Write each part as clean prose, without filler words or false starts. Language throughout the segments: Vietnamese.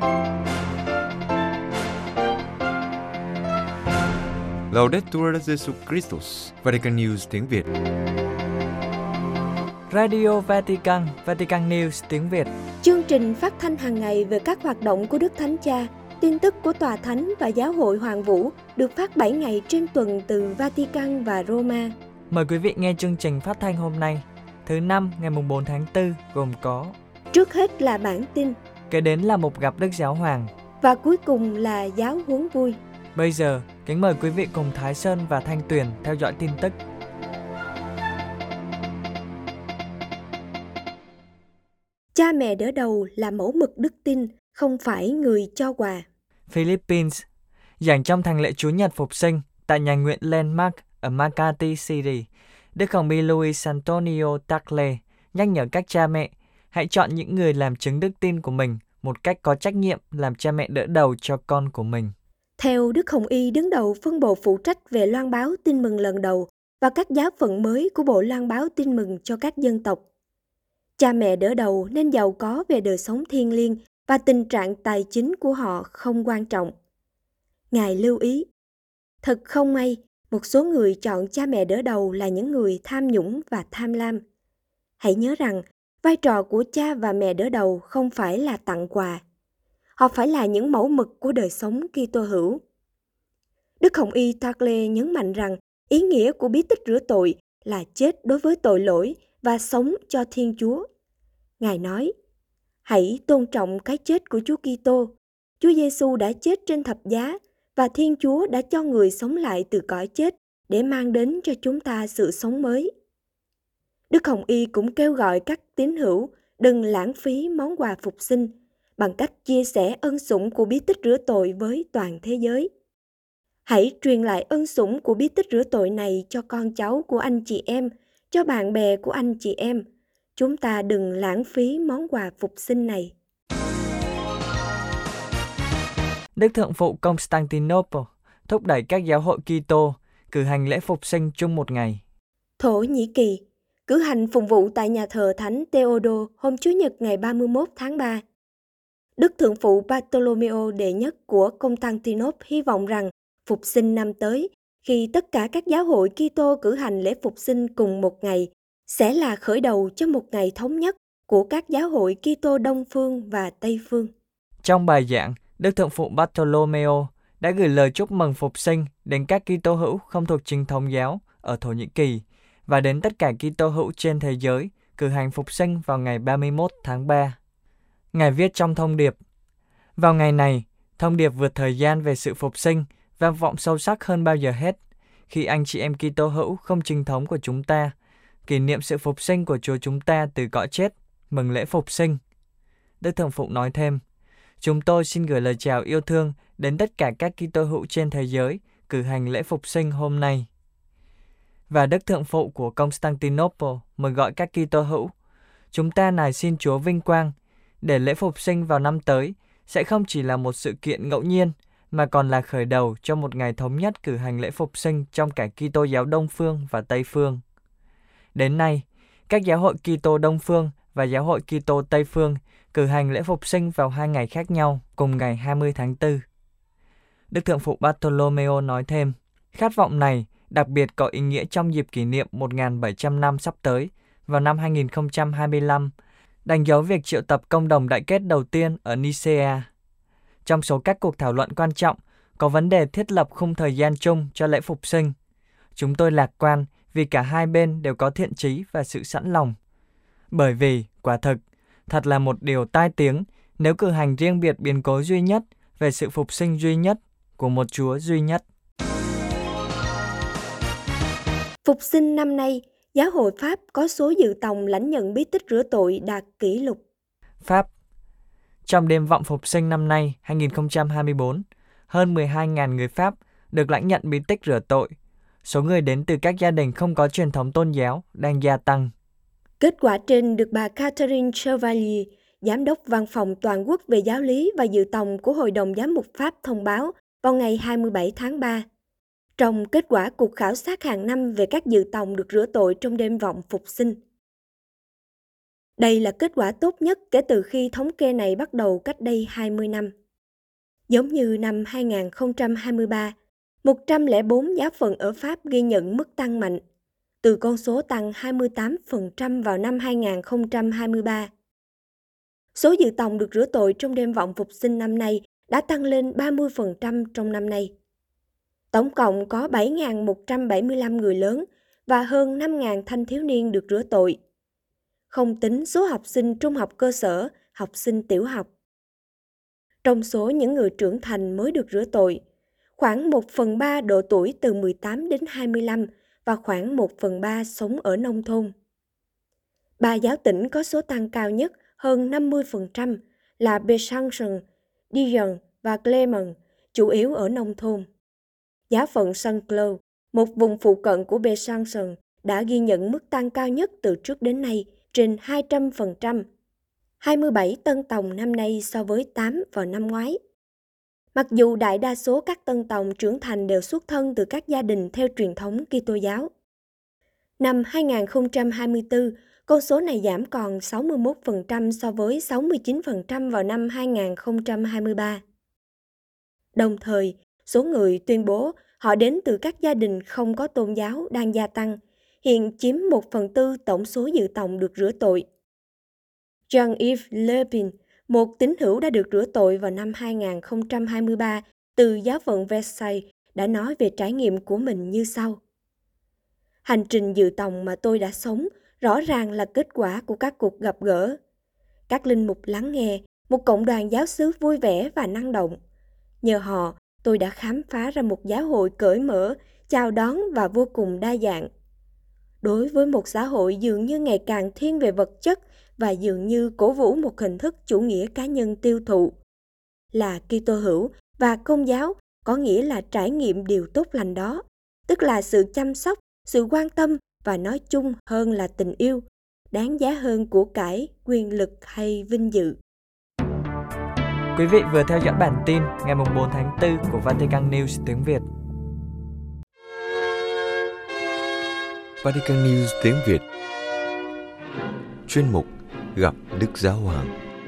Laudetur Jesus Christus, Vatican News tiếng Việt. Radio Vatican, Vatican News tiếng Việt. Chương trình phát thanh hàng ngày về các hoạt động của Đức Thánh Cha, tin tức của Tòa Thánh và Giáo hội Hoàng Vũ được phát 7 ngày trên tuần từ Vatican và Roma. Mời quý vị nghe chương trình phát thanh hôm nay, thứ Năm ngày 4 tháng 4 gồm có: trước hết là bản tin, kế đến là mục gặp Đức Giáo Hoàng và cuối cùng là giáo huấn vui. Bây giờ, kính mời quý vị cùng Thái Sơn và Thanh Tuyền theo dõi tin tức. Cha mẹ đỡ đầu là mẫu mực đức tin, không phải người cho quà. Philippines, giảng trong thánh lễ Chúa Nhật Phục sinh tại nhà nguyện Landmark ở Makati City, Đức Hồng Y Luis Antonio Tagle nhắc nhở các cha mẹ hãy chọn những người làm chứng đức tin của mình một cách có trách nhiệm làm cha mẹ đỡ đầu cho con của mình. Theo Đức Hồng Y đứng đầu phân bộ phụ trách về loan báo tin mừng lần đầu và các giáo phận mới của Bộ Loan báo tin mừng cho các dân tộc, cha mẹ đỡ đầu nên giàu có về đời sống thiêng liêng và tình trạng tài chính của họ không quan trọng. Ngài lưu ý, thật không may, một số người chọn cha mẹ đỡ đầu là những người tham nhũng và tham lam. Hãy nhớ rằng, vai trò của cha và mẹ đỡ đầu không phải là tặng quà. Họ phải là những mẫu mực của đời sống Kitô hữu. Đức Hồng Y Tagle nhấn mạnh rằng ý nghĩa của bí tích rửa tội là chết đối với tội lỗi và sống cho Thiên Chúa. Ngài nói, hãy tôn trọng cái chết của Chúa Kitô. Chúa Giêsu đã chết trên thập giá và Thiên Chúa đã cho người sống lại từ cõi chết để mang đến cho chúng ta sự sống mới. Đức Hồng Y cũng kêu gọi các tín hữu đừng lãng phí món quà phục sinh bằng cách chia sẻ ân sủng của bí tích rửa tội với toàn thế giới. Hãy truyền lại ân sủng của bí tích rửa tội này cho con cháu của anh chị em, cho bạn bè của anh chị em. Chúng ta đừng lãng phí món quà phục sinh này. Đức Thượng phụ Constantinople thúc đẩy các giáo hội Kitô cử hành lễ phục sinh chung một ngày. Thổ Nhĩ Kỳ cử hành phụng vụ tại nhà thờ Thánh Theodo hôm Chủ nhật ngày 31 tháng 3. Đức Thượng phụ Bartolomeo đệ nhất của Constantinople hy vọng rằng phục sinh năm tới, khi tất cả các giáo hội Kitô cử hành lễ phục sinh cùng một ngày, sẽ là khởi đầu cho một ngày thống nhất của các giáo hội Kitô Đông Phương và Tây Phương. Trong bài giảng, Đức Thượng phụ Bartolomeo đã gửi lời chúc mừng phục sinh đến các Kitô hữu không thuộc chính thống giáo ở Thổ Nhĩ Kỳ và đến tất cả Kitô hữu trên thế giới cử hành phục sinh vào ngày 31 tháng 3. Ngài viết trong thông điệp, vào ngày này, thông điệp vượt thời gian về sự phục sinh vang vọng sâu sắc hơn bao giờ hết, khi anh chị em Kitô hữu không chính thống của chúng ta kỷ niệm sự phục sinh của Chúa chúng ta từ cõi chết, mừng lễ phục sinh. Đức Thượng phụ nói thêm, chúng tôi xin gửi lời chào yêu thương đến tất cả các Kitô hữu trên thế giới cử hành lễ phục sinh hôm nay. Và Đức Thượng phụ của Constantinople mời gọi các Kitô hữu, chúng ta nài xin Chúa vinh quang để lễ phục sinh vào năm tới sẽ không chỉ là một sự kiện ngẫu nhiên mà còn là khởi đầu cho một ngày thống nhất cử hành lễ phục sinh trong cả Kitô giáo Đông Phương và Tây Phương. Đến nay, các giáo hội Kitô Đông Phương và giáo hội Kitô Tây Phương cử hành lễ phục sinh vào 2 ngày khác nhau cùng ngày 20 tháng 4. Đức Thượng phụ Bartolomeo nói thêm, khát vọng này đặc biệt có ý nghĩa trong dịp kỷ niệm 1.700 năm sắp tới vào năm 2025, đánh dấu việc triệu tập công đồng đại kết đầu tiên ở Nicea. Trong số các cuộc thảo luận quan trọng, có vấn đề thiết lập khung thời gian chung cho lễ phục sinh. Chúng tôi lạc quan vì cả hai bên đều có thiện chí và sự sẵn lòng. Bởi vì, quả thực, thật là một điều tai tiếng nếu cử hành riêng biệt biến cố duy nhất về sự phục sinh duy nhất của một Chúa duy nhất. Phục sinh năm nay, Giáo hội Pháp có số dự tòng lãnh nhận bí tích rửa tội đạt kỷ lục. Pháp. Trong đêm vọng phục sinh năm nay 2024, hơn 12.000 người Pháp được lãnh nhận bí tích rửa tội. Số người đến từ các gia đình không có truyền thống tôn giáo đang gia tăng. Kết quả trên được bà Catherine Chevalier, Giám đốc Văn phòng Toàn quốc về giáo lý và dự tòng của Hội đồng Giám mục Pháp thông báo vào ngày 27 tháng 3. Trong kết quả cuộc khảo sát hàng năm về các dự tòng được rửa tội trong đêm vọng phục sinh. Đây là kết quả tốt nhất kể từ khi thống kê này bắt đầu cách đây 20 năm. Giống như năm 2023, 104 giáo phận ở Pháp ghi nhận mức tăng mạnh, từ con số tăng 28% vào năm 2023. Số dự tòng được rửa tội trong đêm vọng phục sinh năm nay đã tăng lên 30% trong năm nay. Tổng cộng có 7.175 người lớn và hơn 5.000 thanh thiếu niên được rửa tội, không tính số học sinh trung học cơ sở, học sinh tiểu học. Trong số những người trưởng thành mới được rửa tội, khoảng 1/3 độ tuổi từ 18 đến 25 và khoảng 1/3 sống ở nông thôn. 3 giáo tỉnh có số tăng cao nhất hơn 50% là Besançon, Dijon và Clermont, chủ yếu ở nông thôn. Giáo phận Saint-Cloud, một vùng phụ cận của Besançon, đã ghi nhận mức tăng cao nhất từ trước đến nay, trên 200%. 27 tân tòng năm nay so với 8 vào năm ngoái. Mặc dù đại đa số các tân tòng trưởng thành đều xuất thân từ các gia đình theo truyền thống Kitô giáo. Năm 2024, con số này giảm còn 61% so với 69% vào năm 2023. Đồng thời, số người tuyên bố họ đến từ các gia đình không có tôn giáo đang gia tăng, hiện chiếm 1/4 tổng số dự tòng được rửa tội. Jean-Yves Le Pen, một tín hữu đã được rửa tội vào năm 2023 từ giáo phận Versailles, đã nói về trải nghiệm của mình như sau. Hành trình dự tòng mà tôi đã sống rõ ràng là kết quả của các cuộc gặp gỡ. Các linh mục lắng nghe, một cộng đoàn giáo xứ vui vẻ và năng động. Nhờ họ, tôi đã khám phá ra một giáo hội cởi mở, chào đón và vô cùng đa dạng. Đối với một xã hội dường như ngày càng thiên về vật chất và dường như cổ vũ một hình thức chủ nghĩa cá nhân tiêu thụ, là Kitô hữu và Công giáo có nghĩa là trải nghiệm điều tốt lành đó, tức là sự chăm sóc, sự quan tâm và nói chung hơn là tình yêu, đáng giá hơn của cải, quyền lực hay vinh dự. Quý vị vừa theo dõi bản tin ngày 4 tháng 4 của Vatican News tiếng Việt. Vatican News tiếng Việt. Chuyên mục Gặp Đức Giáo Hoàng.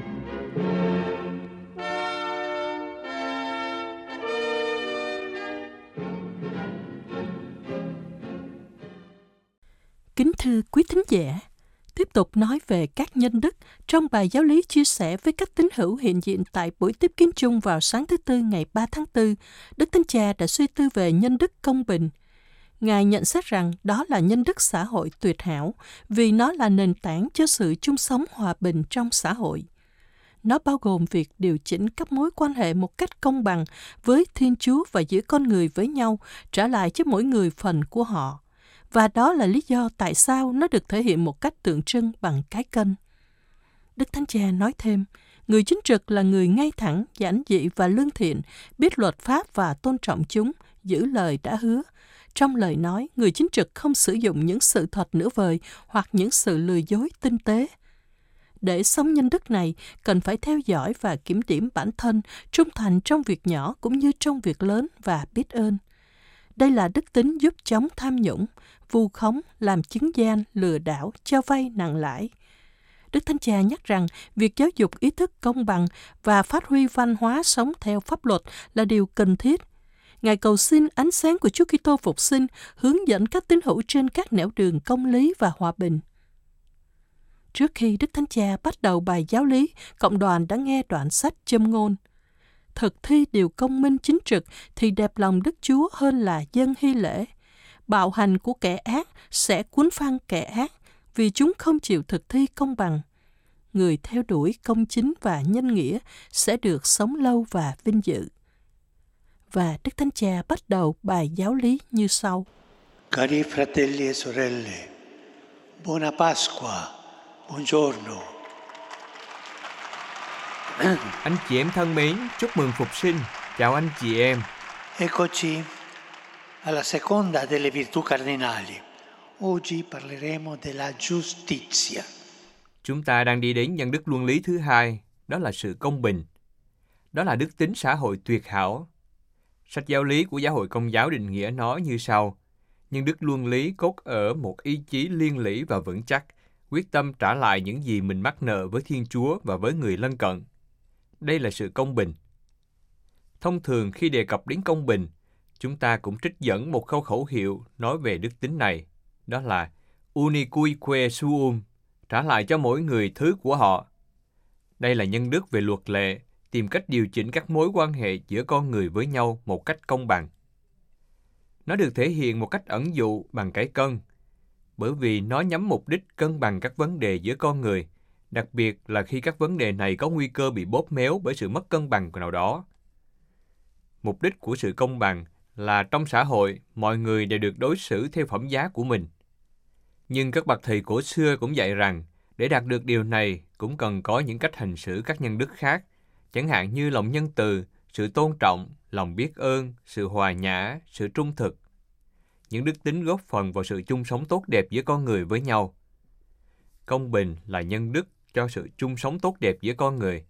Kính thưa quý thính giả, tiếp tục nói về các nhân đức trong bài giáo lý chia sẻ với các tín hữu hiện diện tại buổi tiếp kiến chung vào sáng thứ Tư ngày 3 tháng 4, Đức Thánh Cha đã suy tư về nhân đức công bình. Ngài nhận xét rằng đó là nhân đức xã hội tuyệt hảo vì nó là nền tảng cho sự chung sống hòa bình trong xã hội. Nó bao gồm việc điều chỉnh các mối quan hệ một cách công bằng với Thiên Chúa và giữa con người với nhau, trả lại cho mỗi người phần của họ. Và đó là lý do tại sao nó được thể hiện một cách tượng trưng bằng cái cân. Đức Thánh Cha nói thêm, người chính trực là người ngay thẳng, giản dị và lương thiện, biết luật pháp và tôn trọng chúng, giữ lời đã hứa. Trong lời nói, người chính trực không sử dụng những sự thật nửa vời hoặc những sự lừa dối tinh tế. Để sống nhân đức này, cần phải theo dõi và kiểm điểm bản thân, trung thành trong việc nhỏ cũng như trong việc lớn và biết ơn. Đây là đức tính giúp chống tham nhũng, vu khống, làm chứng gian, lừa đảo, cho vay nặng lãi. Đức Thánh Cha nhắc rằng việc giáo dục ý thức công bằng và phát huy văn hóa sống theo pháp luật là điều cần thiết. Ngài cầu xin ánh sáng của Chúa Kitô phục sinh hướng dẫn các tín hữu trên các nẻo đường công lý và hòa bình. Trước khi Đức Thánh Cha bắt đầu bài giáo lý, cộng đoàn đã nghe đoạn sách châm ngôn. Thực thi điều công minh chính trực thì đẹp lòng Đức Chúa hơn là dâng hy lễ. Bạo hành của kẻ ác sẽ cuốn phăng kẻ ác vì chúng không chịu thực thi công bằng. Người theo đuổi công chính và nhân nghĩa sẽ được sống lâu và vinh dự. Và Đức Thánh Cha bắt đầu bài giáo lý như sau. Cari fratelli e sorelle, buona Pasqua, buongiorno. Anh chị em thân mến, chúc mừng Phục sinh. Chào anh chị em. Eccoci alla seconda delle virtù cardinali. Oggi parleremo della giustizia. Chúng ta đang đi đến nhân đức luân lý thứ hai, đó là sự công bình. Đó là đức tính xã hội tuyệt hảo. Sách giáo lý của Giáo hội Công giáo định nghĩa nó như sau. Nhân đức luân lý cốt ở một ý chí liên lỉ và vững chắc, quyết tâm trả lại những gì mình mắc nợ với Thiên Chúa và với người lân cận. Đây là sự công bình. Thông thường khi đề cập đến công bình, chúng ta cũng trích dẫn một câu khẩu hiệu nói về đức tính này, đó là Unicuique suum, trả lại cho mỗi người thứ của họ. Đây là nhân đức về luật lệ, tìm cách điều chỉnh các mối quan hệ giữa con người với nhau một cách công bằng. Nó được thể hiện một cách ẩn dụ bằng cái cân, bởi vì nó nhắm mục đích cân bằng các vấn đề giữa con người, đặc biệt là khi các vấn đề này có nguy cơ bị bóp méo bởi sự mất cân bằng nào đó. Mục đích của sự công bằng là trong xã hội, mọi người đều được đối xử theo phẩm giá của mình. Nhưng các bậc thầy cổ xưa cũng dạy rằng, để đạt được điều này cũng cần có những cách hành xử các nhân đức khác, chẳng hạn như lòng nhân từ, sự tôn trọng, lòng biết ơn, sự hòa nhã, sự trung thực. Những đức tính góp phần vào sự chung sống tốt đẹp giữa con người với nhau. Công bình là nhân đức cho sự chung sống tốt đẹp giữa con người.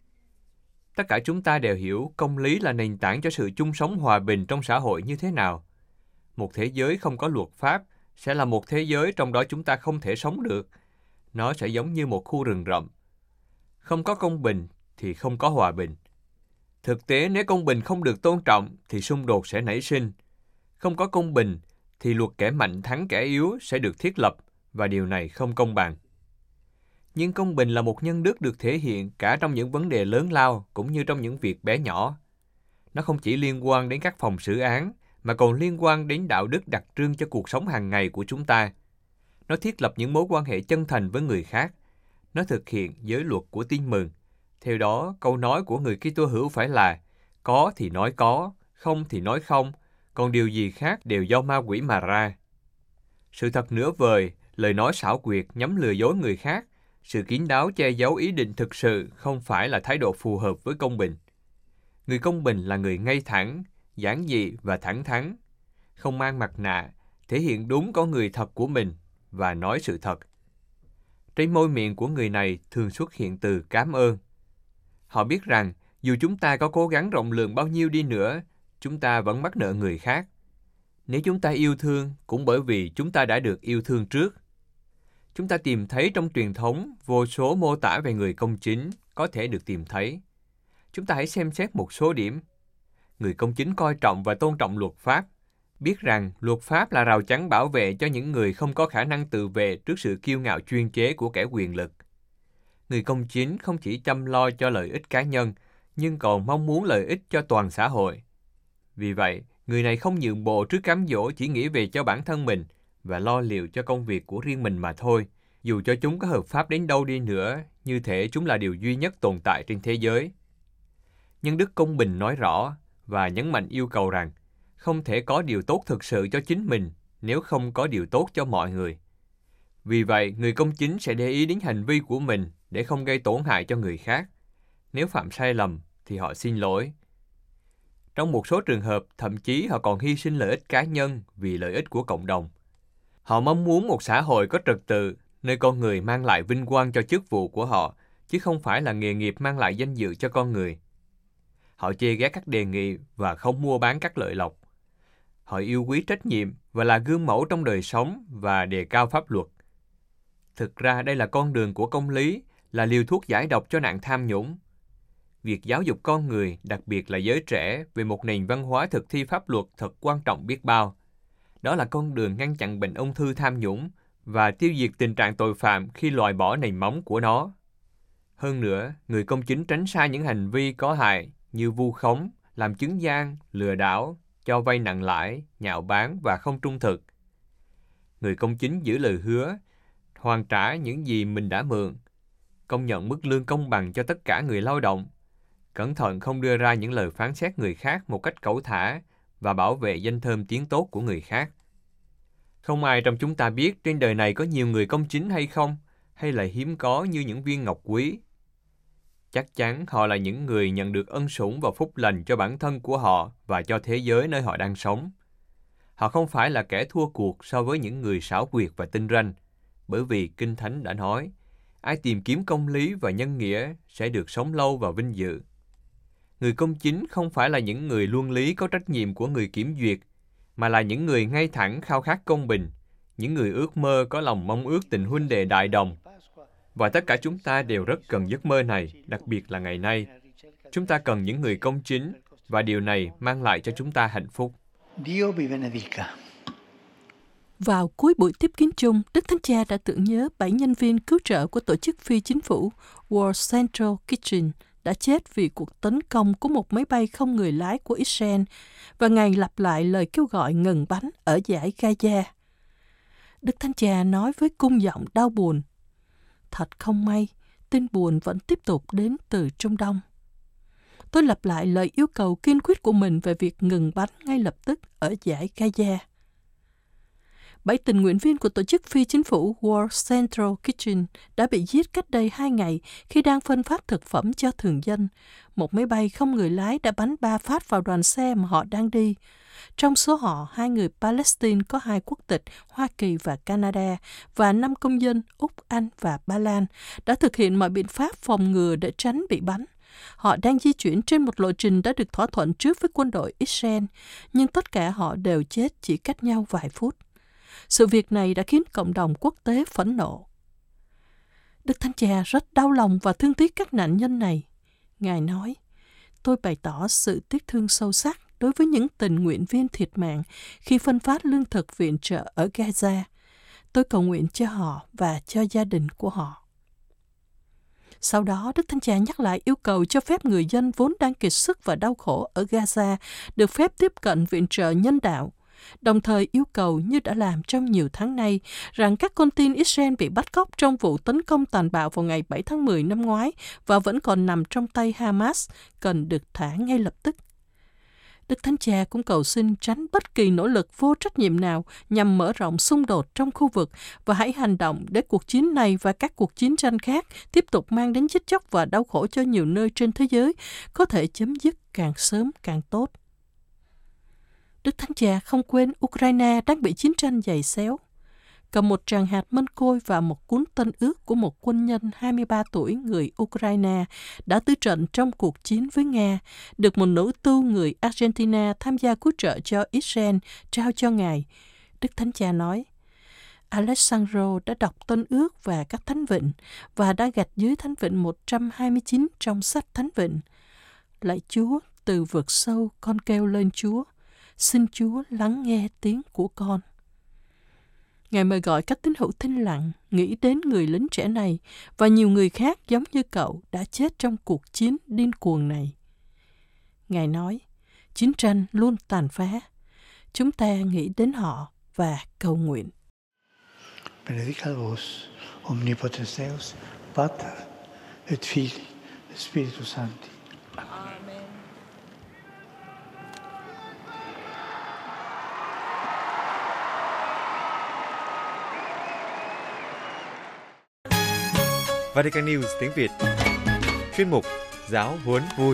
Tất cả chúng ta đều hiểu công lý là nền tảng cho sự chung sống hòa bình trong xã hội như thế nào. Một thế giới không có luật pháp sẽ là một thế giới trong đó chúng ta không thể sống được. Nó sẽ giống như một khu rừng rậm. Không có công bình thì không có hòa bình. Thực tế, nếu công bình không được tôn trọng thì xung đột sẽ nảy sinh. Không có công bình thì luật kẻ mạnh thắng kẻ yếu sẽ được thiết lập, và điều này không công bằng. Nhưng công bình là một nhân đức được thể hiện cả trong những vấn đề lớn lao cũng như trong những việc bé nhỏ. Nó không chỉ liên quan đến các phòng xử án, mà còn liên quan đến đạo đức đặc trưng cho cuộc sống hàng ngày của chúng ta. Nó thiết lập những mối quan hệ chân thành với người khác. Nó thực hiện giới luật của Tin Mừng. Theo đó, câu nói của người Kitô hữu phải là có thì nói có, không thì nói không, còn điều gì khác đều do ma quỷ mà ra. Sự thật nửa vời, lời nói xảo quyệt nhằm lừa dối người khác, sự kín đáo che giấu ý định thực sự không phải là thái độ phù hợp với công bình. Người công bình là người ngay thẳng, giản dị và thẳng thắn, không mang mặt nạ, thể hiện đúng con người thật của mình và nói sự thật. Trên môi miệng của người này thường xuất hiện từ cảm ơn. Họ biết rằng dù chúng ta có cố gắng rộng lượng bao nhiêu đi nữa, chúng ta vẫn mắc nợ người khác. Nếu chúng ta yêu thương, cũng bởi vì chúng ta đã được yêu thương trước. Chúng ta tìm thấy trong truyền thống vô số mô tả về người công chính có thể được tìm thấy. Chúng ta hãy xem xét một số điểm. Người công chính coi trọng và tôn trọng luật pháp, biết rằng luật pháp là rào chắn bảo vệ cho những người không có khả năng tự vệ trước sự kiêu ngạo chuyên chế của kẻ quyền lực. Người công chính không chỉ chăm lo cho lợi ích cá nhân, nhưng còn mong muốn lợi ích cho toàn xã hội. Vì vậy, người này không nhượng bộ trước cám dỗ chỉ nghĩ về cho bản thân mình và lo liệu cho công việc của riêng mình mà thôi, dù cho chúng có hợp pháp đến đâu đi nữa, như thể chúng là điều duy nhất tồn tại trên thế giới. Nhân đức công bình nói rõ và nhấn mạnh yêu cầu rằng không thể có điều tốt thực sự cho chính mình nếu không có điều tốt cho mọi người. Vì vậy, người công chính sẽ để ý đến hành vi của mình để không gây tổn hại cho người khác. Nếu phạm sai lầm thì họ xin lỗi. Trong một số trường hợp, thậm chí họ còn hy sinh lợi ích cá nhân vì lợi ích của cộng đồng. Họ mong muốn một xã hội có trật tự, nơi con người mang lại vinh quang cho chức vụ của họ, chứ không phải là nghề nghiệp mang lại danh dự cho con người. Họ chê ghét các đề nghị và không mua bán các lợi lộc. Họ yêu quý trách nhiệm và là gương mẫu trong đời sống và đề cao pháp luật. Thực ra đây là con đường của công lý, là liều thuốc giải độc cho nạn tham nhũng. Việc giáo dục con người, đặc biệt là giới trẻ, về một nền văn hóa thực thi pháp luật thật quan trọng biết bao. Đó là con đường ngăn chặn bệnh ung thư tham nhũng và tiêu diệt tình trạng tội phạm khi loại bỏ nền móng của nó. Hơn nữa, người công chính tránh xa những hành vi có hại như vu khống, làm chứng gian, lừa đảo, cho vay nặng lãi, nhạo báng và không trung thực. Người công chính giữ lời hứa, hoàn trả những gì mình đã mượn, công nhận mức lương công bằng cho tất cả người lao động, cẩn thận không đưa ra những lời phán xét người khác một cách cẩu thả và bảo vệ danh thơm tiếng tốt của người khác. Không ai trong chúng ta biết trên đời này có nhiều người công chính hay không, hay là hiếm có như những viên ngọc quý. Chắc chắn họ là những người nhận được ân sủng và phúc lành cho bản thân của họ và cho thế giới nơi họ đang sống. Họ không phải là kẻ thua cuộc so với những người xảo quyệt và tinh ranh, bởi vì Kinh Thánh đã nói, ai tìm kiếm công lý và nhân nghĩa sẽ được sống lâu và vinh dự. Người công chính không phải là những người luân lý có trách nhiệm của người kiểm duyệt, mà là những người ngay thẳng khao khát công bình, những người ước mơ có lòng mong ước tình huynh đệ đại đồng. Và tất cả chúng ta đều rất cần giấc mơ này, đặc biệt là ngày nay. Chúng ta cần những người công chính, và điều này mang lại cho chúng ta hạnh phúc. Dio vi benedica. Vào cuối buổi tiếp kiến chung, Đức Thánh Cha đã tưởng nhớ 7 nhân viên cứu trợ của tổ chức phi chính phủ World Central Kitchen đã chết vì cuộc tấn công của một máy bay không người lái của Israel, và Ngài lặp lại lời kêu gọi ngừng bắn ở dải Gaza. Đức Thánh Cha nói với cung giọng đau buồn: "Thật không may, tin buồn vẫn tiếp tục đến từ Trung Đông." Tôi lặp lại lời yêu cầu kiên quyết của mình về việc ngừng bắn ngay lập tức ở dải Gaza. 7 tình nguyện viên của tổ chức phi chính phủ World Central Kitchen đã bị giết cách đây 2 ngày khi đang phân phát thực phẩm cho thường dân. Một máy bay không người lái đã bắn 3 phát vào đoàn xe mà họ đang đi. Trong số họ, 2 người Palestine có 2 quốc tịch, Hoa Kỳ và Canada, và 5 công dân Úc, Anh và Ba Lan đã thực hiện mọi biện pháp phòng ngừa để tránh bị bắn. Họ đang di chuyển trên một lộ trình đã được thỏa thuận trước với quân đội Israel, nhưng tất cả họ đều chết chỉ cách nhau vài phút. Sự việc này đã khiến cộng đồng quốc tế phẫn nộ. Đức Thánh Cha rất đau lòng và thương tiếc các nạn nhân này. Ngài nói: "Tôi bày tỏ sự tiếc thương sâu sắc đối với những tình nguyện viên thiệt mạng khi phân phát lương thực viện trợ ở Gaza. Tôi cầu nguyện cho họ và cho gia đình của họ." Sau đó, Đức Thánh Cha nhắc lại yêu cầu cho phép người dân vốn đang kiệt sức và đau khổ ở Gaza được phép tiếp cận viện trợ nhân đạo, đồng thời yêu cầu, như đã làm trong nhiều tháng nay, rằng các con tin Israel bị bắt cóc trong vụ tấn công tàn bạo vào ngày 7 tháng 10 năm ngoái và vẫn còn nằm trong tay Hamas cần được thả ngay lập tức. Đức Thánh Cha cũng cầu xin tránh bất kỳ nỗ lực vô trách nhiệm nào nhằm mở rộng xung đột trong khu vực, và hãy hành động để cuộc chiến này và các cuộc chiến tranh khác tiếp tục mang đến chết chóc và đau khổ cho nhiều nơi trên thế giới có thể chấm dứt càng sớm càng tốt. Đức Thánh Cha không quên Ukraine đang bị chiến tranh giày xéo. Cầm một tràng hạt mân côi và một cuốn tân ước của một quân nhân 23 tuổi người Ukraine đã tử trận trong cuộc chiến với Nga, được một nữ tu người Argentina tham gia cứu trợ cho Israel trao cho Ngài. Đức Thánh Cha nói: "Alessandro đã đọc tân ước và các thánh vịnh và đã gạch dưới thánh vịnh 129 trong sách thánh vịnh. Lạy Chúa, từ vực sâu con kêu lên Chúa. Xin Chúa lắng nghe tiếng của con." Ngài mời gọi các tín hữu thinh lặng nghĩ đến người lính trẻ này và nhiều người khác giống như cậu đã chết trong cuộc chiến điên cuồng này. Ngài nói: "Chiến tranh luôn tàn phá. Chúng ta nghĩ đến họ và cầu nguyện." Benedicat vos, omnipotens Deus, Pater et Filii et Spiritus Sancti. Amen. Vatican News tiếng Việt. Chuyên mục Giáo huấn vui.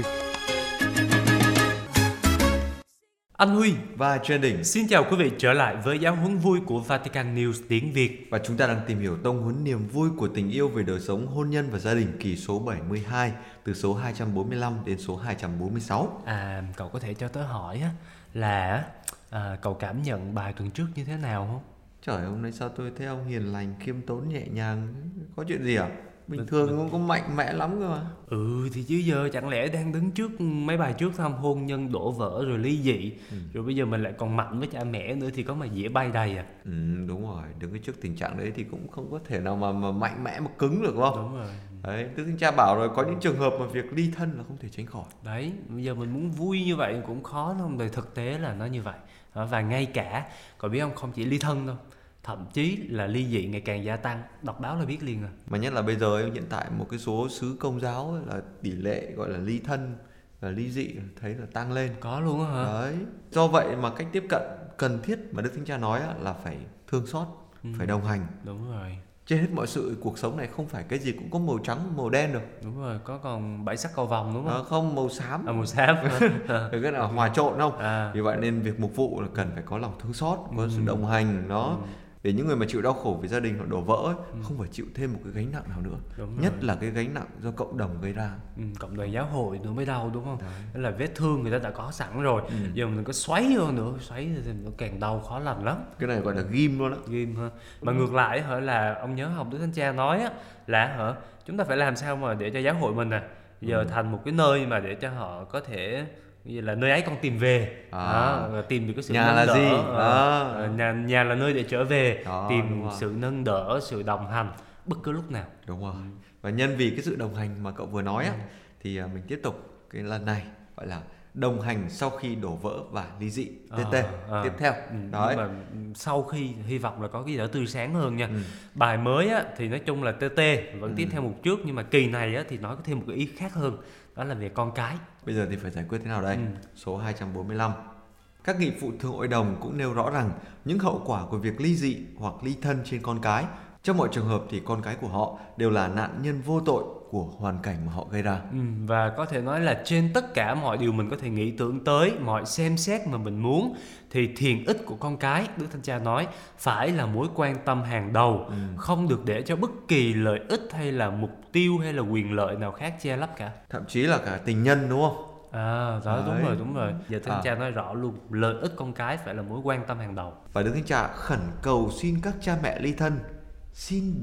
Anh Huy Và Trần Đình xin chào quý vị trở lại với Giáo huấn vui của Vatican News tiếng Việt. Và chúng ta đang tìm hiểu tông huấn niềm vui của tình yêu về đời sống hôn nhân và gia đình kỳ số 72, từ số 245 đến số 246. Cậu có thể cho tớ hỏi là cậu cảm nhận bài tuần trước như thế nào không? Trời, hôm nay sao tôi thấy ông hiền lành, khiêm tốn, nhẹ nhàng. Có chuyện gì à? Bình thường không có mạnh mẽ lắm cơ mà. Thì chứ giờ chẳng lẽ đang đứng trước mấy bài trước thăm hôn nhân đổ vỡ rồi ly dị, rồi bây giờ mình lại còn mạnh với cha mẹ nữa thì có mà dĩa bay đầy à? Đúng rồi, đứng cái trước tình trạng đấy thì cũng không có thể nào mà mạnh mẽ mà cứng được, đúng không? Đúng rồi. Đấy, Đức Thánh Cha bảo rồi, có những trường hợp mà việc ly thân là không thể tránh khỏi. Đấy, bây giờ mình muốn vui như vậy cũng khó lắm, vì thực tế là nó như vậy. Và ngay cả, cậu biết không chỉ ly thân đâu, thậm chí là ly dị ngày càng gia tăng, đọc báo là biết liền rồi. Mà nhất là bây giờ hiện tại một cái số xứ Công giáo ấy, là tỷ lệ gọi là ly thân và ly dị thấy là tăng lên. Có luôn á hả? Đấy. Do vậy mà cách tiếp cận cần thiết mà Đức Thánh Cha nói là phải thương xót, phải đồng hành. Đúng rồi. Trên hết mọi sự, cuộc sống này không phải cái gì cũng có màu trắng, màu đen được. Đúng rồi, có còn 7 sắc cầu vồng đúng không? Không, màu xám. Màu xám. Cái nào hòa trộn không? Vì vậy nên việc mục vụ là cần phải có lòng thương xót, có sự đồng hành đó. để những người mà chịu đau khổ vì gia đình họ đổ vỡ ấy, không phải chịu thêm một cái gánh nặng nào nữa. Nhất là cái gánh nặng do cộng đồng gây ra. Cộng đoàn giáo hội nữa mới đau, đúng không? Đó là vết thương người ta đã có sẵn rồi, giờ mình có xoáy vô nữa, xoáy thì nó càng đau khó lành lắm. Cái này gọi là ghim luôn á. Ghim ha. Mà ngược lại hả, là ông nhớ học Đức Thánh Cha nói á, là chúng ta phải làm sao mà để cho giáo hội mình giờ thành một cái nơi mà để cho họ có thể như là nơi ấy con tìm về, tìm được cái sự nhà nâng là đỡ. gì? Nhà là nơi để trở về, Đó, tìm sự nâng đỡ, sự đồng hành bất cứ lúc nào. Đúng rồi. Và nhân vì cái sự đồng hành mà cậu vừa nói á, thì mình tiếp tục cái lần này gọi là đồng hành sau khi đổ vỡ và ly dị. Tiếp theo. Đấy. Nhưng mà sau khi hy vọng là có cái gì đó tươi sáng hơn nha. Bài mới á, thì nói chung là TT vẫn tiếp theo một trước, nhưng mà kỳ này á, thì nói có thêm một cái ý khác hơn, đó là về con cái. Bây giờ thì phải giải quyết thế nào đây? Số 245. Các nghị phụ thượng hội đồng cũng nêu rõ rằng những hậu quả của việc ly dị hoặc ly thân trên con cái, trong mọi trường hợp thì con cái của họ đều là nạn nhân vô tội của hoàn cảnh mà họ gây ra. Và có thể nói là trên tất cả mọi điều mình có thể nghĩ tưởng tới, mọi xem xét mà mình muốn, thì thiện ích của con cái, Đức Thánh Cha nói, phải là mối quan tâm hàng đầu, không được để cho bất kỳ lợi ích hay là mục tiêu hay là quyền lợi nào khác che lấp cả. Thậm chí là cả tình nhân, đúng không? Đó, đúng rồi. Giờ Thánh Cha nói rõ luôn, lợi ích con cái phải là mối quan tâm hàng đầu. Và Đức Thánh Cha khẩn cầu xin các cha mẹ ly thân, xin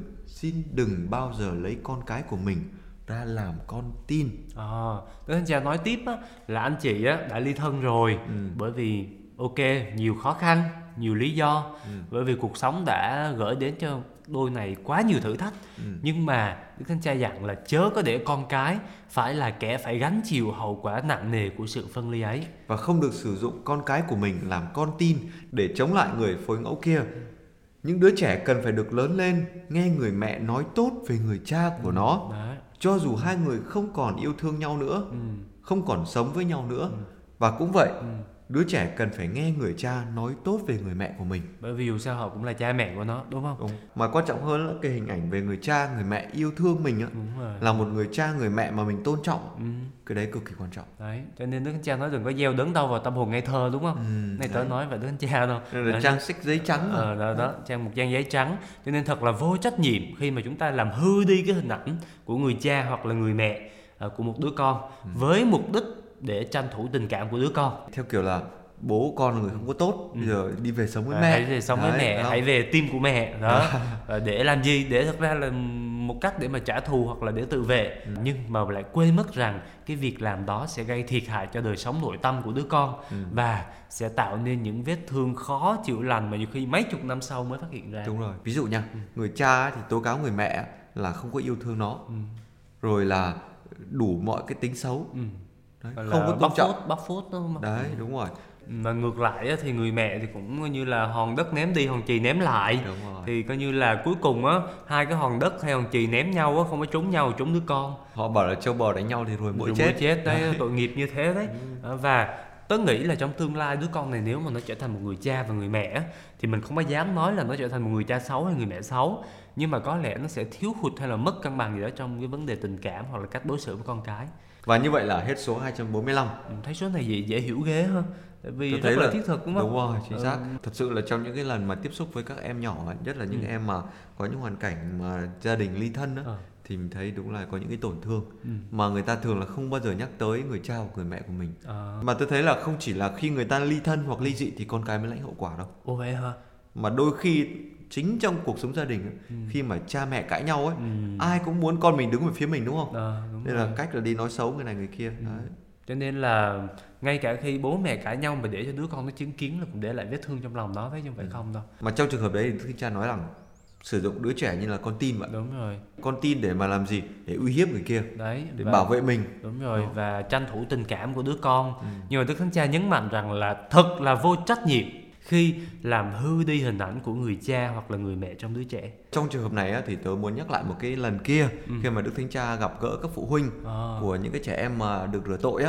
đừng bao giờ lấy con cái của mình ra làm con tin. Đức Thánh Cha nói tiếp á, là anh chị á, đã ly thân rồi, bởi vì nhiều khó khăn, nhiều lý do, bởi vì cuộc sống đã gửi đến cho đôi này quá nhiều thử thách. Nhưng mà Đức Thánh Cha dặn là chớ có để con cái phải là kẻ phải gánh chịu hậu quả nặng nề của sự phân ly ấy, và không được sử dụng con cái của mình làm con tin để chống lại người phối ngẫu kia. Những đứa trẻ cần phải được lớn lên nghe người mẹ nói tốt về người cha của nó. Cho dù hai người không còn yêu thương nhau nữa, không còn sống với nhau nữa. Và cũng vậy, đứa trẻ cần phải nghe người cha nói tốt về người mẹ của mình. Bởi vì dù sao họ cũng là cha mẹ của nó, đúng không? Đúng. Mà quan trọng hơn là cái hình ảnh về người cha, người mẹ yêu thương mình á, là một người cha, người mẹ mà mình tôn trọng. Cái đấy cực kỳ quan trọng. Đấy, cho nên Đức Thánh Cha nói đừng có gieo đớn đau vào tâm hồn ngây thơ, đúng không? Này tớ nói về Đức Thánh Cha đâu. Đây là trang sách giấy trắng mà. Một trang giấy trắng. Cho nên thật là vô trách nhiệm khi mà chúng ta làm hư đi cái hình ảnh của người cha hoặc là người mẹ của một đứa con với mục đích để tranh thủ tình cảm của đứa con. Theo kiểu là bố con là người không có tốt, bây giờ đi về sống với mẹ. Hãy về sống với mẹ, hãy về tim của mẹ. Đó. Để làm gì? Để thật ra là một cách để mà trả thù hoặc là để tự vệ. Nhưng mà lại quên mất rằng cái việc làm đó sẽ gây thiệt hại cho đời sống nội tâm của đứa con, và sẽ tạo nên những vết thương khó chịu lành mà nhiều khi mấy chục năm sau mới phát hiện ra. Đúng rồi. Ví dụ nha, người cha thì tố cáo người mẹ là không có yêu thương nó, rồi là đủ mọi cái tính xấu. Đấy, không có tôn trọng, bóc phốt đúng không? Đấy, đúng rồi. Mà ngược lại thì người mẹ thì cũng coi như là hòn đất ném đi hòn chì ném lại. Đúng rồi. Thì coi như là cuối cùng á, hai cái hòn đất hay hòn chì ném nhau á, không có trúng nhau, trúng đứa con. Họ bảo là trâu bò đánh nhau thì rồi mỗi chết đấy. Tội nghiệp như thế đấy. Và tớ nghĩ là trong tương lai đứa con này nếu mà nó trở thành một người cha và người mẹ thì mình không có dám nói là nó trở thành một người cha xấu hay người mẹ xấu, nhưng mà có lẽ nó sẽ thiếu hụt hay là mất cân bằng gì đó trong cái vấn đề tình cảm hoặc là cách đối xử với con cái. Và như vậy là hết số 245. Thấy số này dễ hiểu ghê ha. Tại vì tôi rất thấy là thiết thực, đúng không? Đúng rồi, chính xác. Thật sự là trong những cái lần mà tiếp xúc với các em nhỏ, nhất là những em mà có những hoàn cảnh mà gia đình ly thân đó, thì mình thấy đúng là có những cái tổn thương mà người ta thường là không bao giờ nhắc tới người cha hoặc người mẹ của mình. Mà tôi thấy là không chỉ là khi người ta ly thân hoặc ly dị thì con cái mới lãnh hậu quả đâu. Ồ vậy hả? Mà đôi khi chính trong cuộc sống gia đình khi mà cha mẹ cãi nhau ấy, ai cũng muốn con mình đứng về phía mình, đúng không? Nên là cách là đi nói xấu người này người kia. Đấy. Cho nên là ngay cả khi bố mẹ cãi nhau mà để cho đứa con nó chứng kiến là cũng để lại vết thương trong lòng nó, thấy chứ không phải không đâu. Mà trong trường hợp đấy thì Đức Cha nói rằng sử dụng đứa trẻ như là con tin vậy. Đúng rồi. Con tin để mà làm gì? Để uy hiếp người kia. Đấy. Để bảo vệ mình. Đúng rồi. Và tranh thủ tình cảm của đứa con. Nhưng mà Đức Thánh Cha nhấn mạnh rằng là thật là vô trách nhiệm khi làm hư đi hình ảnh của người cha hoặc là người mẹ trong đứa trẻ. Trong trường hợp này á, thì tớ muốn nhắc lại một cái lần kia khi mà Đức Thánh Cha gặp gỡ các phụ huynh của những cái trẻ em mà được rửa tội á.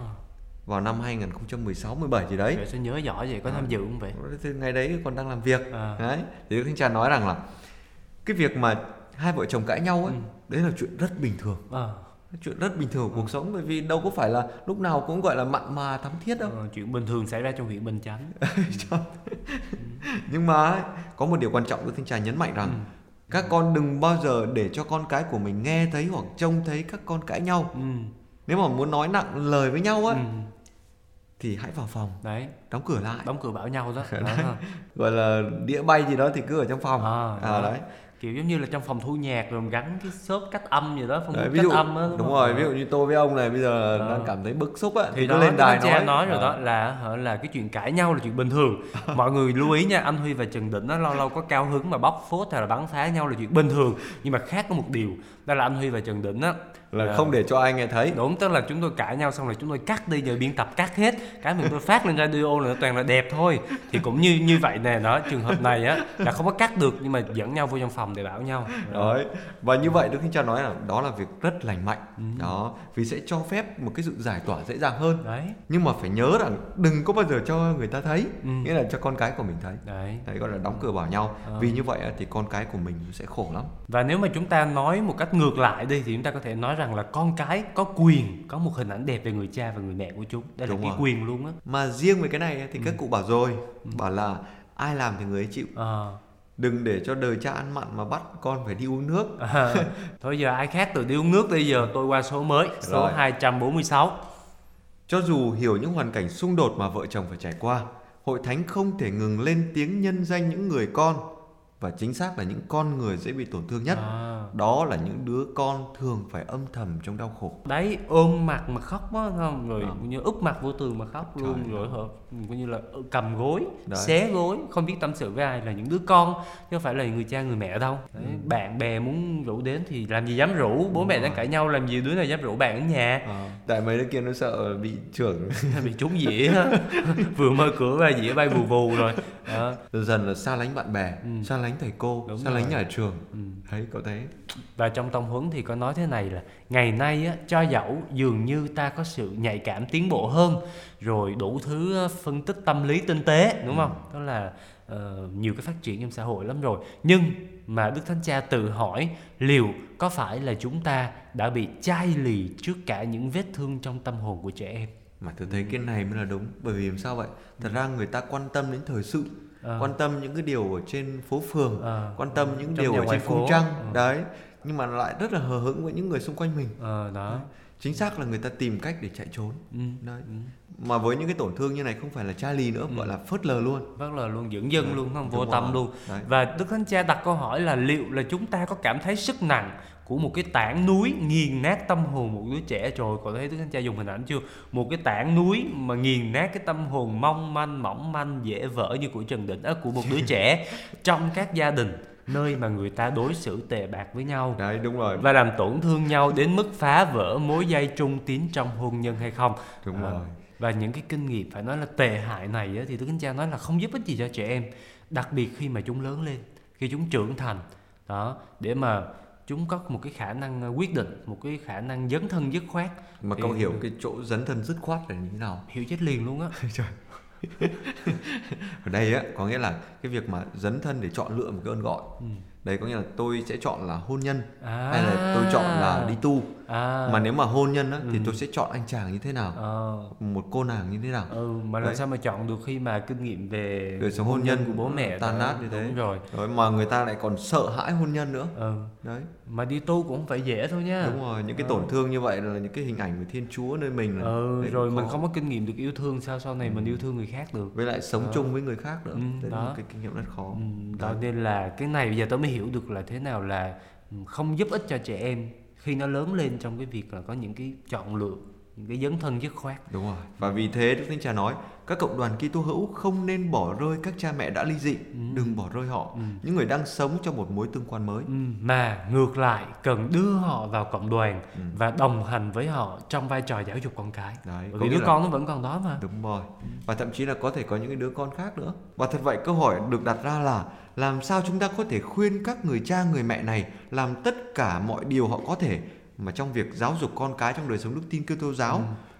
Vào năm 2016-17 gì đấy. Vậy sao nhớ giỏi vậy? Có tham dự không vậy? Ngày đấy còn đang làm việc. Đấy. Thì Đức Thánh Cha nói rằng là cái việc mà hai vợ chồng cãi nhau ấy, đấy là chuyện rất bình thường. Chuyện rất bình thường của cuộc sống, bởi vì đâu có phải là lúc nào cũng gọi là mặn mà thắm thiết đâu. Chuyện bình thường xảy ra trong huyện Bình Chánh. Nhưng mà ấy, có một điều quan trọng Đức Thánh Cha nhấn mạnh rằng các con đừng bao giờ để cho con cái của mình nghe thấy hoặc trông thấy các con cãi nhau. Nếu mà muốn nói nặng lời với nhau á thì hãy vào phòng. Đấy, đóng cửa lại, đóng cửa bảo nhau đó. Gọi là đĩa bay gì đó thì cứ ở trong phòng. Đấy. Kiểu giống như là trong phòng thu nhạc rồi gắn cái xốp cách âm gì đó, ví dụ, cách âm á. Đúng rồi, ví dụ như tôi với ông này bây giờ đang cảm thấy bức xúc á thì cứ lên đài nói rồi đó là cái chuyện cãi nhau là chuyện bình thường. Mọi người lưu ý nha, anh Huy và Trần Định nó lâu lâu có cao hứng mà bóc phốt hay là bắn phá nhau là chuyện bình thường. Nhưng mà khác có một điều, đó là anh Huy và Trần Định á là không để cho ai nghe thấy. Đúng, tức là chúng tôi cãi nhau xong rồi chúng tôi cắt đi, nhờ biên tập cắt hết. Cái mình tôi phát lên radio là nó toàn là đẹp thôi. Thì cũng như vậy nè, đó, trường hợp này á là không có cắt được nhưng mà dẫn nhau vô trong phòng để bảo nhau. Đấy. Và như vậy Đức Thánh Cha nói là đó là việc rất lành mạnh. Đó, vì sẽ cho phép một cái sự giải tỏa dễ dàng hơn. Đấy. Nhưng mà phải nhớ rằng đừng có bao giờ cho người ta thấy, nghĩa là cho con cái của mình thấy. Đấy, gọi là đóng cửa bảo nhau. Vì như vậy thì con cái của mình sẽ khổ lắm. Và nếu mà chúng ta nói một cách ngược lại đi thì chúng ta có thể nói rằng là con cái có quyền có một hình ảnh đẹp về người cha và người mẹ của chúng. Đây là cái quyền luôn á. Mà riêng về cái này thì các cụ bảo rồi, bảo là ai làm thì người ấy chịu. Đừng để cho đời cha ăn mặn mà bắt con phải đi uống nước. Thôi giờ ai khác tự đi uống nước đi, giờ tôi qua số mới, số 246. Cho dù hiểu những hoàn cảnh xung đột mà vợ chồng phải trải qua, Hội Thánh không thể ngừng lên tiếng nhân danh những người con, và chính xác là những con người dễ bị tổn thương nhất. Đó là những đứa con thường phải âm thầm trong đau khổ. Đấy, ôm mặt mà khóc đó, không? Rồi như úp mặt vô tường mà khóc luôn. Rồi coi như là cầm gối, xé gối, không biết tâm sự với ai, là những đứa con chứ không phải là người cha người mẹ đâu. Đấy, bạn bè muốn rủ đến thì làm gì dám rủ, bố mẹ đang cãi nhau làm gì đứa nào dám rủ bạn ở nhà. Tại mấy đứa kia nó sợ bị trưởng bị trúng dĩa vừa mở cửa ra dĩa bay vù vù rồi. Dần dần là xa lánh bạn bè, xa lánh thầy cô, xa lánh nhà trường. Thấy cậu thấy. Và trong tông huấn thì có nói thế này là ngày nay á, cho dẫu dường như ta có sự nhạy cảm tiến bộ hơn, rồi đủ thứ phân tích tâm lý tinh tế, đúng không? Đó là nhiều cái phát triển trong xã hội lắm rồi. Nhưng mà Đức Thánh Cha tự hỏi liệu có phải là chúng ta đã bị chai lì trước cả những vết thương trong tâm hồn của trẻ em? Mà tôi thấy cái này mới là đúng. Bởi vì làm sao vậy? Thật ra người ta quan tâm đến thời sự, quan tâm những cái điều ở trên phố phường, quan tâm những điều ở trên cung trăng. Đấy. Nhưng mà lại rất là hờ hững với những người xung quanh mình. Đó. Chính xác là người ta tìm cách để chạy trốn. Đấy. Mà với những cái tổn thương như này không phải là chai lì nữa, gọi là phớt lờ luôn. Phớt lờ luôn, dưỡng dưng luôn, không vô tâm luôn. Đấy. Và Đức Thánh Cha đặt câu hỏi là liệu là chúng ta có cảm thấy sức nặng của một cái tảng núi nghiền nát tâm hồn một đứa trẻ. Trời, có thấy Đức Thánh Cha dùng hình ảnh chưa? Một cái tảng núi mà nghiền nát cái tâm hồn mong manh, mỏng manh, dễ vỡ như của Trần Định, của một đứa trẻ trong các gia đình nơi mà người ta đối xử tệ bạc với nhau. Đấy, đúng rồi. Và làm tổn thương nhau đến mức phá vỡ mối dây trung tín trong hôn nhân hay không? Đúng rồi. Và những cái kinh nghiệm phải nói là tệ hại này thì Đức Thánh Cha nói là không giúp ích gì cho trẻ em, đặc biệt khi mà chúng lớn lên, khi chúng trưởng thành đó, để mà chúng có một cái khả năng quyết định, một cái khả năng dấn thân dứt khoát. Mà cậu hiểu cái chỗ dấn thân dứt khoát là như thế nào? Hiểu chết liền luôn á. Ở đây á có nghĩa là cái việc mà dấn thân để chọn lựa một cái ơn gọi. Đấy có nghĩa là tôi sẽ chọn là hôn nhân hay là tôi chọn là đi tu. Mà nếu mà hôn nhân á thì tôi sẽ chọn anh chàng như thế nào, một cô nàng như thế nào. Mà làm sao mà chọn được khi mà kinh nghiệm về đời sống hôn nhân của bố mẹ tan nát như thế. Đúng rồi. Mà người ta lại còn sợ hãi hôn nhân nữa. Đấy. Mà đi tu cũng không phải dễ thôi nha. Đúng rồi, những cái tổn thương như vậy là những cái hình ảnh về Thiên Chúa nơi mình là rồi mình không có kinh nghiệm được yêu thương, sao sau này mình yêu thương người khác được. Với lại sống chung với người khác nữa. Đấy đó. là một cái kinh nghiệm rất khó. Đó nên là cái này bây giờ tôi mới hiểu được là thế nào là không giúp ích cho trẻ em khi nó lớn lên trong cái việc là có những cái chọn lựa, những cái dấn thân dứt khoát. Đúng rồi. Và vì thế Đức Thánh Cha nói các cộng đoàn Kitô hữu không nên bỏ rơi các cha mẹ đã ly dị. Đừng bỏ rơi họ, những người đang sống trong một mối tương quan mới. Mà ngược lại cần đưa họ vào cộng đoàn và đồng hành với họ trong vai trò giáo dục con cái. Đấy, bởi vì đứa con nó vẫn còn đó mà. Đúng rồi. Và thậm chí là có thể có những cái đứa con khác nữa. Và thật vậy câu hỏi được đặt ra là làm sao chúng ta có thể khuyên các người cha người mẹ này làm tất cả mọi điều họ có thể mà trong việc giáo dục con cái trong đời sống đức tin Kitô giáo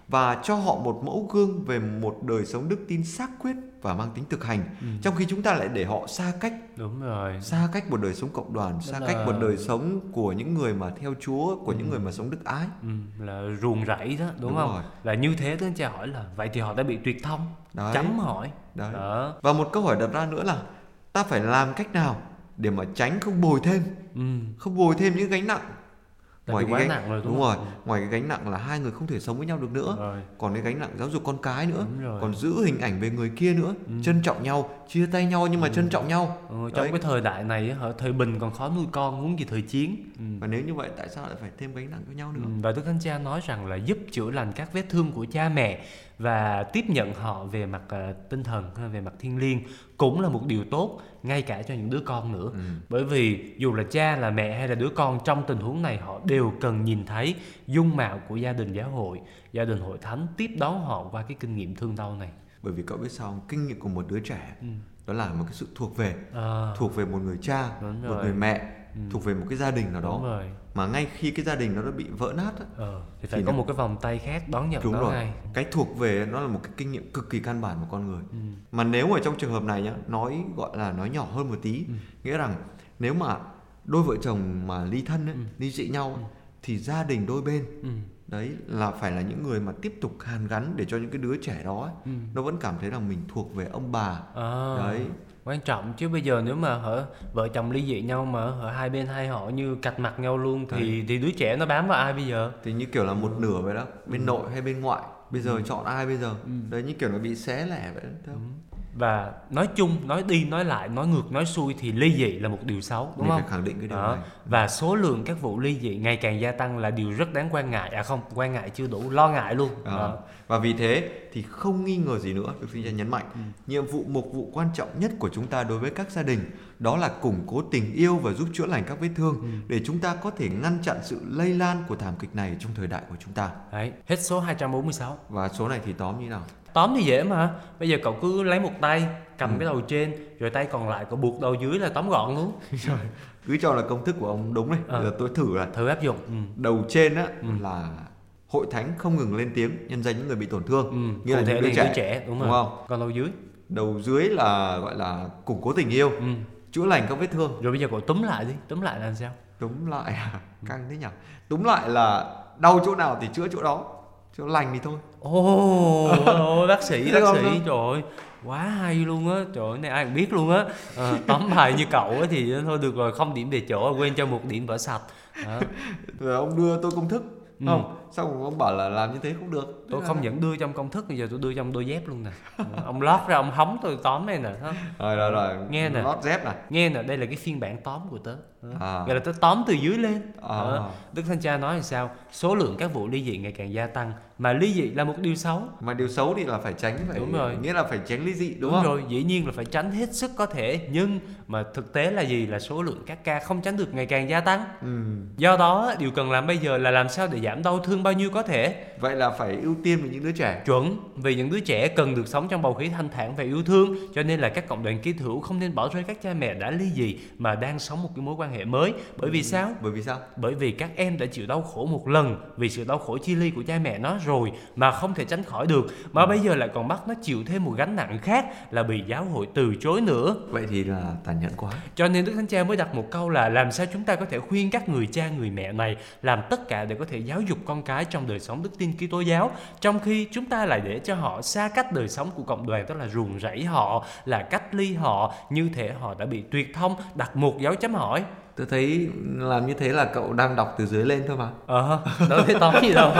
và cho họ một mẫu gương về một đời sống đức tin xác quyết và mang tính thực hành. Trong khi chúng ta lại để họ xa cách. Đúng rồi. Xa cách một đời sống cộng đoàn, xa cách một đời sống của những người mà theo Chúa, của những người mà sống đức ái. Là ruồng rẫy đó, đúng không? Rồi. Là như thế Đức Thánh Cha hỏi là vậy thì họ đã bị tuyệt thông. Đấy. Chấm hỏi. Đấy. Đó. Và một câu hỏi đặt ra nữa là ta phải làm cách nào để mà tránh không bồi thêm, không bồi thêm những gánh nặng. Ngoài cái nặng rồi, đúng rồi. Ngoài cái gánh nặng là hai người không thể sống với nhau được nữa, rồi. Còn cái gánh nặng giáo dục con cái nữa, còn giữ hình ảnh về người kia nữa, trân trọng nhau, chia tay nhau nhưng mà trân trọng nhau. Trong cái thời đại này, thời bình còn khó nuôi con, huống gì thời chiến. Và nếu như vậy tại sao lại phải thêm gánh nặng với nhau nữa? Và Đức Thánh Cha nói rằng là giúp chữa lành các vết thương của cha mẹ và tiếp nhận họ về mặt tinh thần, về mặt thiêng liêng cũng là một điều tốt, ngay cả cho những đứa con nữa. Bởi vì dù là cha, là mẹ hay là đứa con, trong tình huống này họ đều cần nhìn thấy dung mạo của gia đình giáo hội, gia đình hội thánh tiếp đón họ qua cái kinh nghiệm thương đau này. Bởi vì cậu biết sao không? Kinh nghiệm của một đứa trẻ đó là một cái sự thuộc về một người cha, một người mẹ, thuộc về một cái gia đình nào đó. Mà ngay khi cái gia đình nó đã bị vỡ nát thì phải có một cái vòng tay khác đón nhận nó ngay. Cái thuộc về nó là một cái kinh nghiệm cực kỳ căn bản của con người. Mà nếu ở trong trường hợp này nhá, nói nhỏ hơn một tí, nghĩa rằng nếu mà đôi vợ chồng mà ly thân ấy, ly dị nhau thì gia đình đôi bên đấy là phải là những người mà tiếp tục hàn gắn để cho những cái đứa trẻ đó ấy, nó vẫn cảm thấy là mình thuộc về ông bà. Đấy, quan trọng. Chứ bây giờ nếu mà vợ chồng ly dị nhau mà hai bên hai họ như cạch mặt nhau luôn thì đứa trẻ nó bám vào ai bây giờ? Thì như kiểu là một nửa vậy đó, bên nội hay bên ngoại, bây giờ chọn ai bây giờ? Đấy, như kiểu nó bị xé lẻ vậy đó. Và nói chung, nói đi nói lại, nói ngược nói xuôi thì ly dị là một điều xấu, đúng không? Mình phải khẳng định cái điều này. Và số lượng các vụ ly dị ngày càng gia tăng là điều rất đáng quan ngại. Không, quan ngại chưa đủ, lo ngại luôn. Và vì thế thì không nghi ngờ gì nữa, Đức Thánh Cha nhấn mạnh, một vụ quan trọng nhất của chúng ta đối với các gia đình đó là củng cố tình yêu và giúp chữa lành các vết thương để chúng ta có thể ngăn chặn sự lây lan của thảm kịch này trong thời đại của chúng ta. Đấy, hết số 246. Và số này thì tóm như nào? Tóm thì dễ mà. Bây giờ cậu cứ lấy một tay cầm cái đầu trên, rồi tay còn lại cậu buộc đầu dưới là tóm gọn luôn. Cứ cho là công thức của ông đúng đấy. Giờ tôi thử áp dụng. Đầu trên á là hội thánh không ngừng lên tiếng nhân danh những người bị tổn thương, như là những đứa trẻ, đúng không? Còn đầu dưới là gọi là củng cố tình yêu, chữa lành các vết thương. Rồi bây giờ cậu túm lại đi, túm lại là làm sao? Túm lại căng thế nhỉ? Túm lại là đau chỗ nào thì chữa chỗ đó, chỗ lành thì thôi. Bác sĩ, trời ơi, quá hay luôn á, trời ơi, này ai cũng biết luôn á. Tóm bài như cậu á thì thôi được rồi, không điểm về chỗ, quên cho một điểm vỡ sạch. Rồi ông đưa tôi công thức, không? Xong rồi ông bảo là làm như thế không được. Tôi không những đưa trong công thức, bây giờ tôi đưa trong đôi dép luôn nè. Ông lót ra, ông hóng tôi tóm này nè. Rồi. Nghe nè, lót dép nè. Nghe nè, đây là cái phiên bản tóm của tớ. Gọi là tớ tóm từ dưới lên. Đức Thánh Cha nói là sao? Số lượng các vụ ly dị ngày càng gia tăng, mà ly dị là một điều xấu. Mà điều xấu thì là phải tránh, đúng rồi. Nghĩa là phải tránh ly dị, đúng không? Rồi, dĩ nhiên là phải tránh hết sức có thể, nhưng mà thực tế là gì? Là số lượng các ca không tránh được ngày càng gia tăng. Do đó, điều cần làm bây giờ là làm sao để giảm đau thương bao nhiêu có thể. Vậy là phải ưu tiên với những đứa trẻ. Chuẩn, vì những đứa trẻ cần được sống trong bầu khí thanh thản và yêu thương, cho nên là các cộng đoàn Kitô hữu không nên bỏ rơi các cha mẹ đã ly dị mà đang sống một cái mối quan hệ mới. Bởi vì sao? Bởi vì các em đã chịu đau khổ một lần vì sự đau khổ chia ly của cha mẹ nó rồi mà không thể tránh khỏi được, mà bây giờ lại còn bắt nó chịu thêm một gánh nặng khác là bị giáo hội từ chối nữa. Vậy thì là tàn nhẫn quá. Cho nên Đức Thánh Cha mới đặt một câu là làm sao chúng ta có thể khuyên các người cha người mẹ này làm tất cả để có thể giáo dục con cái trong đời sống đức tin Kitô giáo, trong khi chúng ta lại để cho họ xa cách đời sống của cộng đoàn, tức là ruồng rẫy họ, là cách ly họ, như thể họ đã bị tuyệt thông, đặt một dấu chấm hỏi. Tôi thấy làm như thế là cậu đang đọc từ dưới lên thôi mà. Đâu thấy tóm gì đâu.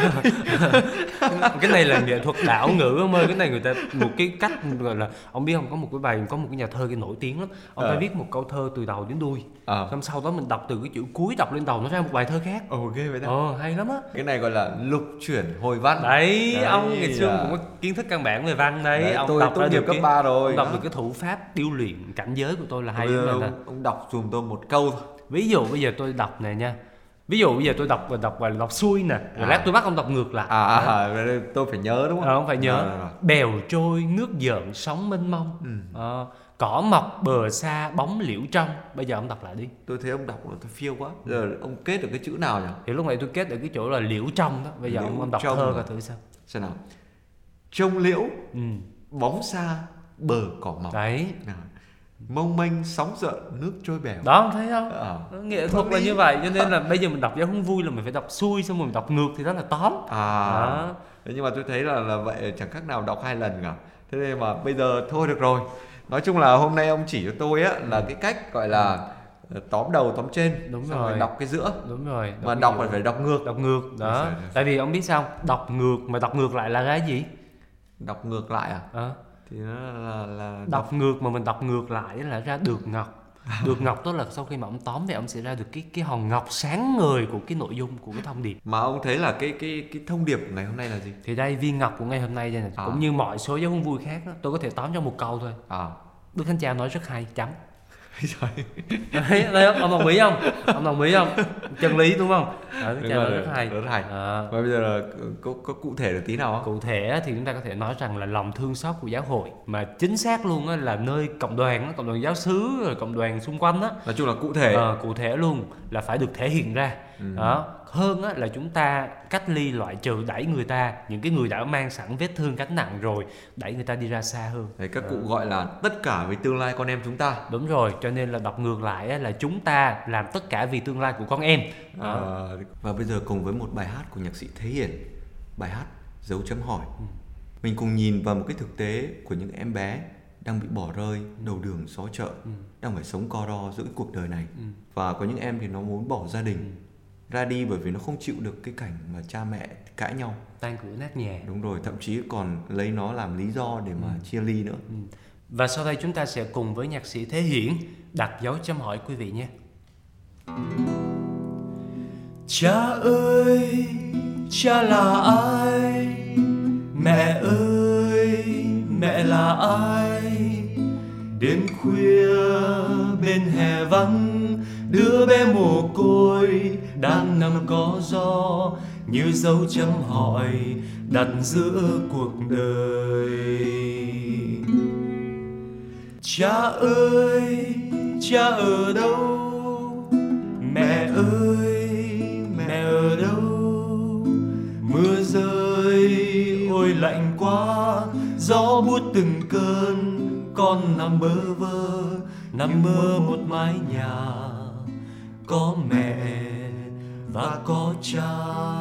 Cái này là nghệ thuật đảo ngữ ông ơi. Cái này người ta một cái cách gọi là, ông biết không, có một cái bài, có một cái nhà thơ cái nổi tiếng lắm. Ông ta viết một câu thơ từ đầu đến đuôi. Xong sau đó mình đọc từ cái chữ cuối đọc lên đầu nó ra một bài thơ khác. Ghê vậy đó. Hay lắm á. Cái này gọi là lục chuyển hồi văn. Đấy, ông ngày xưa cũng có kiến thức căn bản về văn đấy. Ông tôi đọc tốt nghiệp cấp 3 rồi. Ông đọc được cái thủ pháp điêu luyện cảnh giới của tôi là hay lắm nè. Ông đọc dùm tôi một câu thôi. Ví dụ bây giờ tôi đọc này nha. Ví dụ bây giờ tôi đọc xuôi nè, rồi lát tôi bắt ông đọc ngược lại. Tôi phải nhớ đúng không? Không phải nhớ. Bèo trôi nước dợn sóng mênh mông. Cỏ mọc bờ xa bóng liễu trong. Bây giờ ông đọc lại đi. Tôi thấy ông đọc tôi phiêu quá. Giờ ông kết được cái chữ nào nhỉ? Thì lúc này tôi kết được cái chỗ là liễu trong đó. Bây giờ ông đọc thơ coi thử sao. Xem nào. Trông liễu, bóng xa, bờ cỏ mọc. Đấy. Mông mênh sóng gợn, nước trôi bèo. Đó, thấy không? Nghệ thuật là như vậy. Cho nên là bây giờ mình đọc giáo huấn vui là mình phải đọc xuôi, xong rồi mình đọc ngược thì đó là tóm. Đó. Thế nhưng mà tôi thấy là vậy chẳng khác nào đọc 2 lần cả. Thế nên mà bây giờ thôi được rồi. Nói chung là hôm nay ông chỉ cho tôi á là cái cách gọi là tóm đầu tóm trên. Đúng rồi. Đọc cái giữa. Đúng rồi. Mà đọc phải đọc ngược. Đọc ngược. Đó. Tại vì ông biết sao? Đọc ngược mà đọc ngược lại là cái gì? Đọc ngược lại à? Thì nó là đọc ngược mà mình đọc ngược lại là ra được ngọc. Được ngọc đó là sau khi mà ông tóm về ông sẽ ra được cái hòn ngọc sáng ngời của cái nội dung của cái thông điệp. Mà ông thấy là cái thông điệp của ngày hôm nay là gì? Thì đây viên ngọc của ngày hôm nay đây này, cũng như mọi số giáo huấn vui khác đó, tôi có thể tóm trong một câu thôi. Đức Thánh Cha nói rất hay, chấm. Đấy, ông đồng ý không? Ông đồng ý không? Chân lý đúng không? Đức Cha nói rất hay. Rất hay. Và bây giờ là có cụ thể được tí nào không? Cụ thể thì chúng ta có thể nói rằng là lòng thương xót của giáo hội, mà chính xác luôn á là nơi cộng đoàn giáo xứ rồi cộng đoàn xung quanh á. Nói chung là cụ thể. Cụ thể luôn là phải được thể hiện ra. Đó. Hơn á là chúng ta cách ly, loại trừ, đẩy người ta, những cái người đã mang sẵn vết thương gánh nặng rồi, đẩy người ta đi ra xa hơn. Đấy, các cụ gọi là tất cả vì tương lai con em chúng ta. Đúng rồi, cho nên là đọc ngược lại á là chúng ta làm tất cả vì tương lai của con em. Và bây giờ cùng với một bài hát của nhạc sĩ Thế Hiển, bài hát Dấu chấm hỏi, mình cùng nhìn vào một cái thực tế của những em bé đang bị bỏ rơi đầu đường xó chợ, đang phải sống co ro giữa cái cuộc đời này. Và có những em thì nó muốn bỏ gia đình ra đi bởi vì nó không chịu được cái cảnh mà cha mẹ cãi nhau, tan cửa nát nhà. Đúng rồi, thậm chí còn lấy nó làm lý do để mà chia ly nữa. Và sau đây chúng ta sẽ cùng với nhạc sĩ Thế Hiển đặt dấu chấm hỏi quý vị nhé. Cha ơi, cha là ai? Mẹ ơi, mẹ là ai? Đêm khuya bên hè vắng, đứa bé mồ côi đang nằm có gió, như dấu chấm hỏi đặt giữa cuộc đời. Cha ơi, cha ở đâu? Mẹ ơi, mẹ ở đâu? Mưa rơi ôi lạnh quá, gió buốt từng cơn, con nằm bơ vơ, nằm mơ một mái nhà có mẹ và có cha.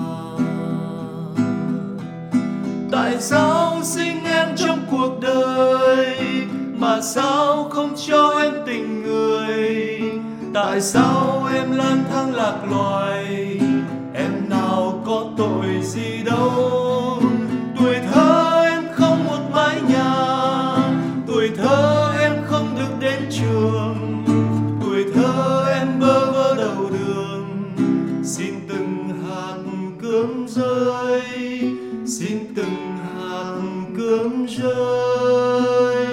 Tại sao sinh em trong cuộc đời mà sao không cho em tình người? Tại sao em lang thang lạc loài? Em nào có tội gì đâu. Tuổi thơ em không một mái nhà, tuổi thơ em không được đến trường, tuổi thơ em bơ vơ đầu đường. Xin từng hạt cơm rơi, xin từng hạt cơm rơi.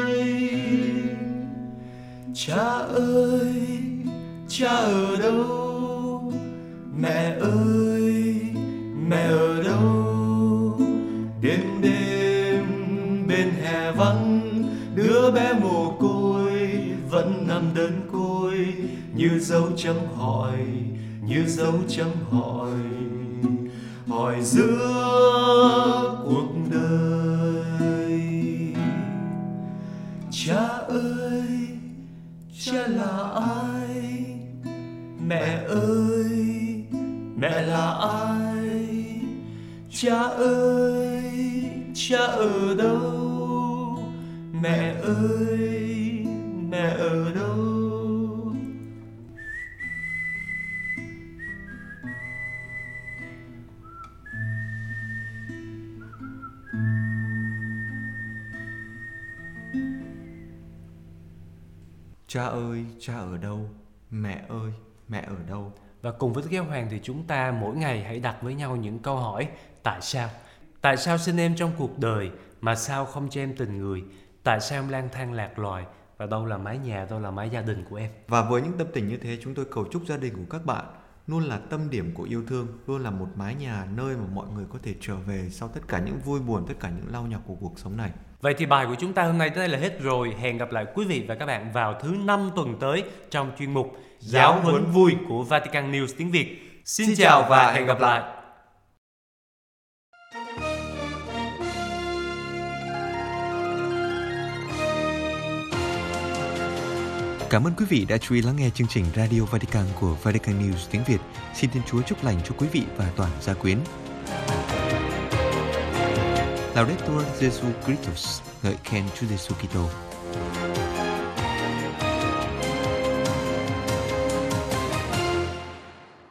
Cha ơi, cha ở đâu? Mẹ ơi, mẹ ở đâu? Đêm đêm bên hè vắng, đứa bé mồ côi vẫn nằm đơn côi, như dấu chấm hỏi, như dấu chấm hỏi, hỏi giữa cuộc đời. Cha ơi, cha là ai? Mẹ ơi, mẹ là ai? Cha ơi, cha ở đâu? Mẹ ơi, mẹ ở đâu? Cha ơi, cha ở đâu? Mẹ ơi, mẹ ở đâu? Và cùng với Đức Giáo Hoàng thì chúng ta mỗi ngày hãy đặt với nhau những câu hỏi. Tại sao? Tại sao sinh em trong cuộc đời mà sao không cho em tình người? Tại sao em lang thang lạc loài? Và đâu là mái nhà, đâu là mái gia đình của em? Và với những tâm tình như thế, chúng tôi cầu chúc gia đình của các bạn luôn là tâm điểm của yêu thương, luôn là một mái nhà nơi mà mọi người có thể trở về sau tất cả những vui buồn, tất cả những lau nhọc của cuộc sống này. Vậy thì bài của chúng ta hôm nay tới đây là hết rồi. Hẹn gặp lại quý vị và các bạn vào thứ 5 tuần tới trong chuyên mục Giáo huấn vui của Vatican News tiếng Việt. Xin chào và hẹn gặp lại. Cảm ơn quý vị đã chú ý lắng nghe chương trình Radio Vatican của Vatican News tiếng Việt. Xin Thiên Chúa chúc lành cho quý vị và toàn gia quyến. Laudetur Jesu Christus, ngợi khen Chúa Giêsu Kitô.